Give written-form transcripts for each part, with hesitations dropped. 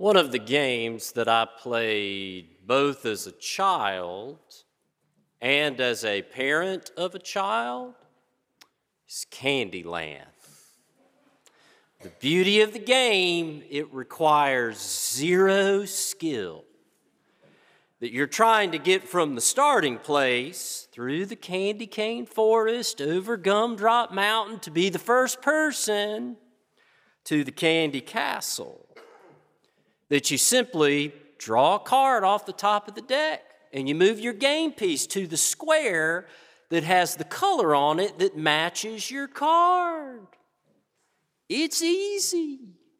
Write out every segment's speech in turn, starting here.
One of the games that I played both as a child and as a parent of a child is Candyland. The beauty of the game, it requires zero skill. That you're trying to get from the starting place through the candy cane forest, over Gumdrop Mountain to be the first person to the candy castle. That you simply draw a card off the top of the deck and you move your game piece to the square that has the color on it that matches your card. It's easy.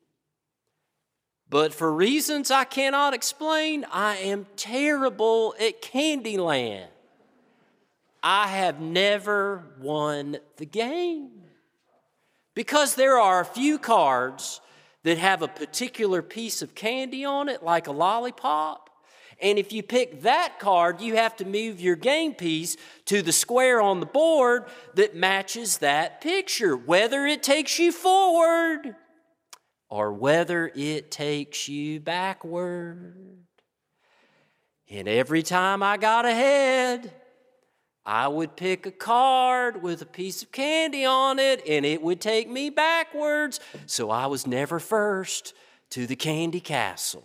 But for reasons I cannot explain, I am terrible at Candyland. I have never won the game. Because there are a few cards that have a particular piece of candy on it, like a lollipop. And if you pick that card, you have to move your game piece to the square on the board that matches that picture, whether it takes you forward or whether it takes you backward. And every time I got ahead, I would pick a card with a piece of candy on it, and it would take me backwards, so I was never first to the candy castle.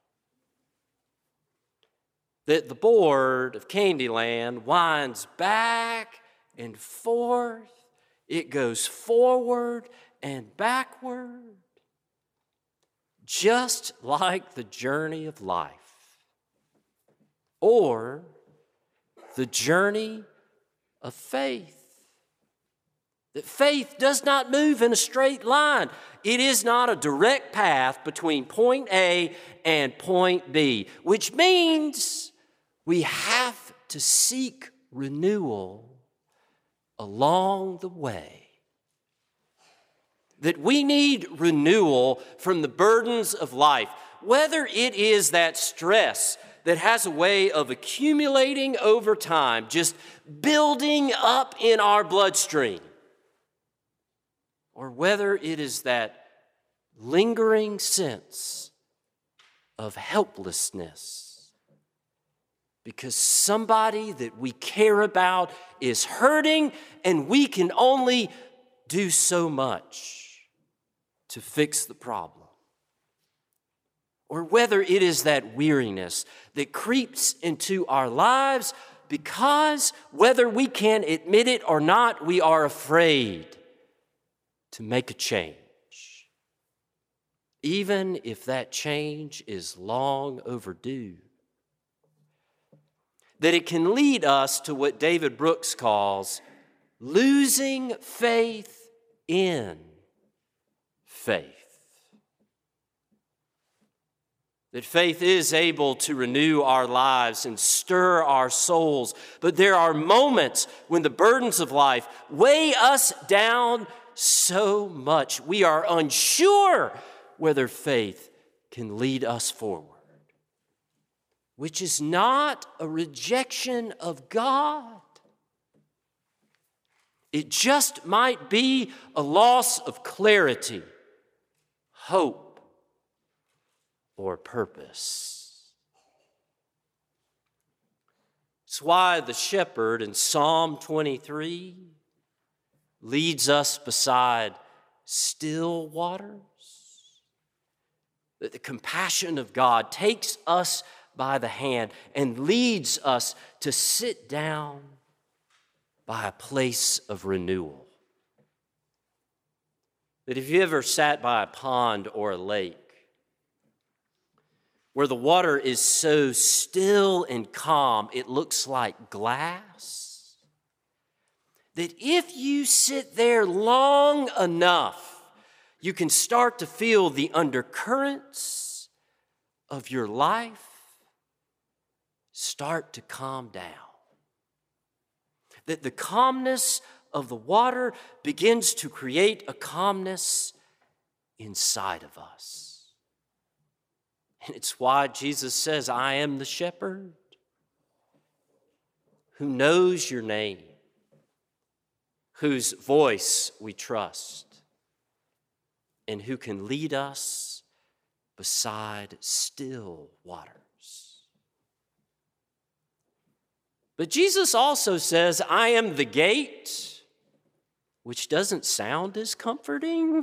That the board of Candyland winds back and forth. It goes forward and backward, just like the journey of life, or the journey of faith. That faith does not move in a straight line. It is not a direct path between point A and point B, which means we have to seek renewal along the way. That we need renewal from the burdens of life, whether it is that stress that has a way of accumulating over time, just building up in our bloodstream, or whether it is that lingering sense of helplessness because somebody that we care about is hurting and we can only do so much to fix the problem. Or whether it is that weariness that creeps into our lives because, whether we can admit it or not, we are afraid to make a change, even if that change is long overdue. That it can lead us to what David Brooks calls losing faith in faith. That faith is able to renew our lives and stir our souls, but there are moments when the burdens of life weigh us down so much we are unsure whether faith can lead us forward, which is not a rejection of God. It just might be a loss of clarity, hope, or purpose. It's why the shepherd in Psalm 23 leads us beside still waters. That the compassion of God takes us by the hand and leads us to sit down by a place of renewal. That if you ever sat by a pond or a lake where the water is so still and calm, it looks like glass, that if you sit there long enough, you can start to feel the undercurrents of your life start to calm down. That the calmness of the water begins to create a calmness inside of us. And it's why Jesus says, I am the shepherd who knows your name, whose voice we trust, and who can lead us beside still waters. But Jesus also says, I am the gate, which doesn't sound as comforting.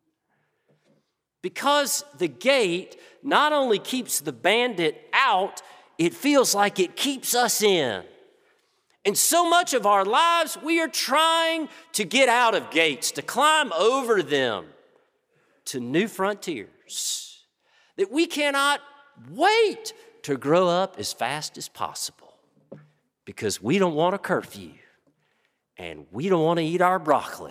Because the gate not only keeps the bandit out, it feels like it keeps us in. And so much of our lives, we are trying to get out of gates, to climb over them to new frontiers, that we cannot wait to grow up as fast as possible because we don't want a curfew and we don't want to eat our broccoli.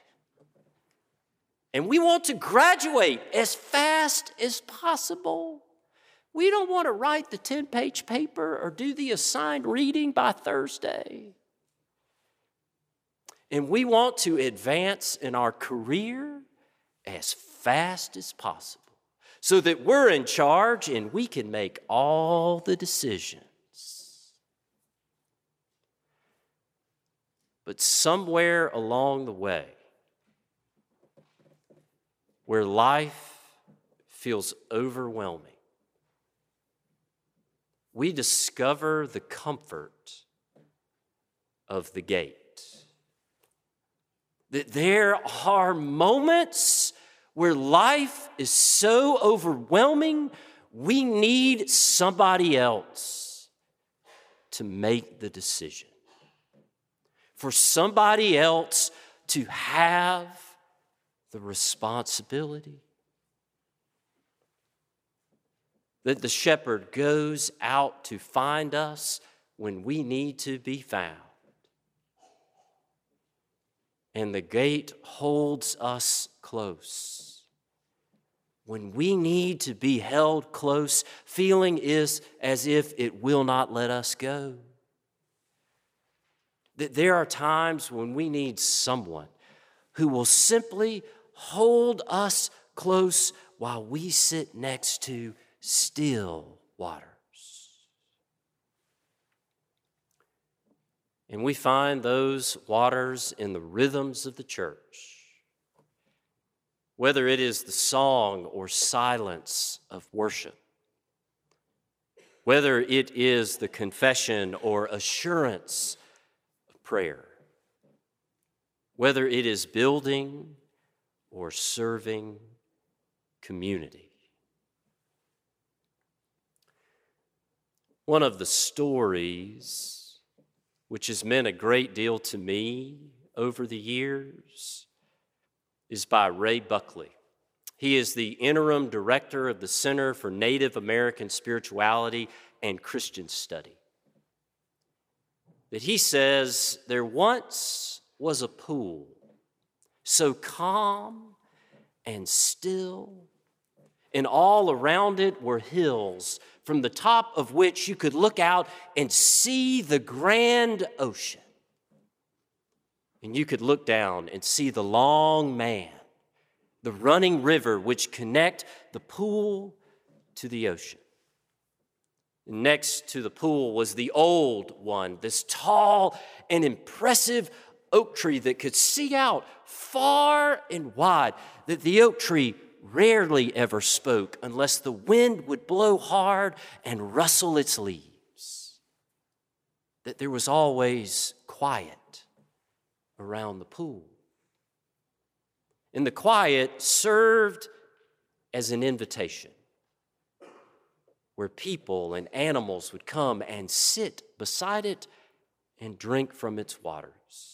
And we want to graduate as fast as possible. We don't want to write the 10-page paper or do the assigned reading by Thursday. And we want to advance in our career as fast as possible so that we're in charge and we can make all the decisions. But somewhere along the way, where life feels overwhelming, we discover the comfort of the gate. That there are moments where life is so overwhelming, we need somebody else to make the decision. For somebody else to have the responsibility. That the shepherd goes out to find us when we need to be found. And the gate holds us close. When we need to be held close, feeling is as if it will not let us go. That there are times when we need someone who will simply hold us close while we sit next to still waters. And we find those waters in the rhythms of the church. Whether it is the song or silence of worship, whether it is the confession or assurance of prayer, whether it is building or serving community. One of the stories which has meant a great deal to me over the years is by Ray Buckley. He is the interim director of the Center for Native American Spirituality and Christian Study. That he says, there once was a pool so calm and still, and all around it were hills, from the top of which you could look out and see the grand ocean. And you could look down and see the Long Man, the running river which connect the pool to the ocean. And next to the pool was the Old One, this tall and impressive oak tree that could see out far and wide, that the oak tree rarely ever spoke unless the wind would blow hard and rustle its leaves. That there was always quiet around the pool. And the quiet served as an invitation where people and animals would come and sit beside it and drink from its waters.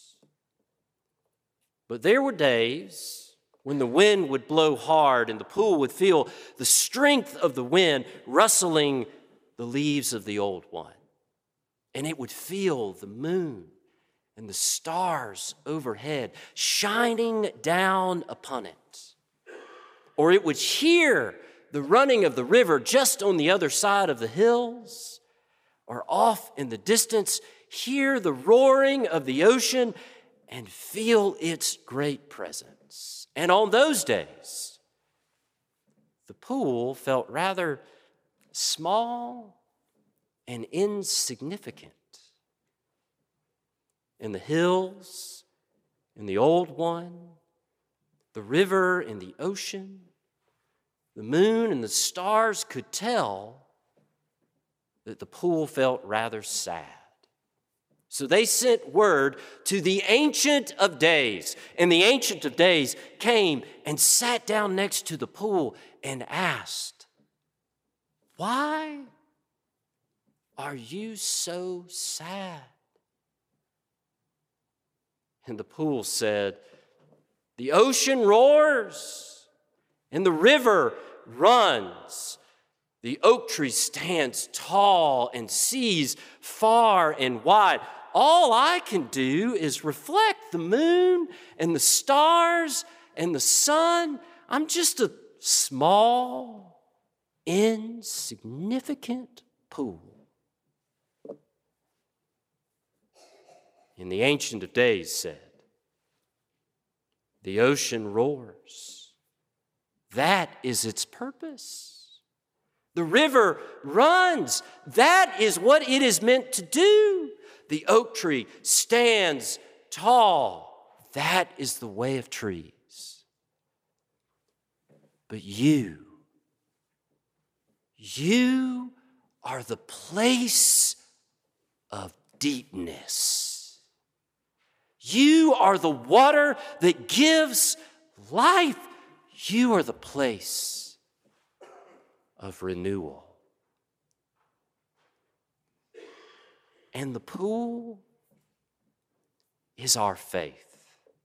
But there were days when the wind would blow hard and the pool would feel the strength of the wind rustling the leaves of the Old One. And it would feel the moon and the stars overhead shining down upon it. Or it would hear the running of the river just on the other side of the hills, or off in the distance, hear the roaring of the ocean and feel its great presence. And on those days, the pool felt rather small and insignificant. And the hills and the Old One, the river and the ocean, the moon and the stars could tell that the pool felt rather sad. So they sent word to the Ancient of Days. And the Ancient of Days came and sat down next to the pool and asked, "Why are you so sad?" And the pool said, "The ocean roars and the river runs. The oak tree stands tall and sees far and wide. All I can do is reflect the moon and the stars and the sun. I'm just a small, insignificant pool." And the Ancient of Days said, "The ocean roars. That is its purpose. The river runs. That is what it is meant to do. The oak tree stands tall. That is the way of trees. But you are the place of deepness. You are the water that gives life. You are the place of renewal." And the pool is our faith.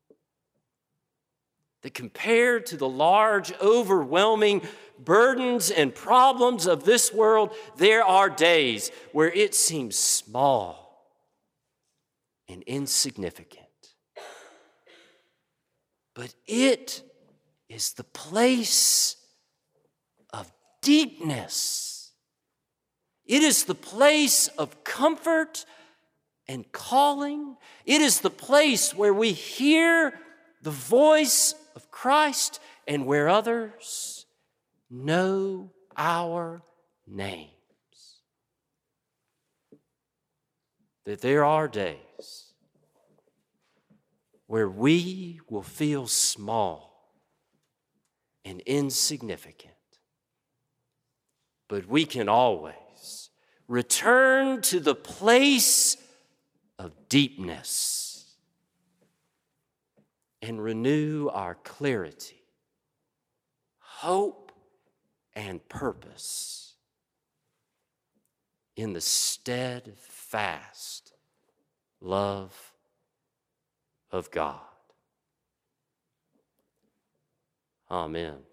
That compared to the large, overwhelming burdens and problems of this world, there are days where it seems small and insignificant. But it is the place of deepness. It is the place of comfort and calling. It is the place where we hear the voice of Christ and where others know our names. That there are days where we will feel small and insignificant. But we can always return to the place of deepness and renew our clarity, hope, and purpose in the steadfast love of God. Amen.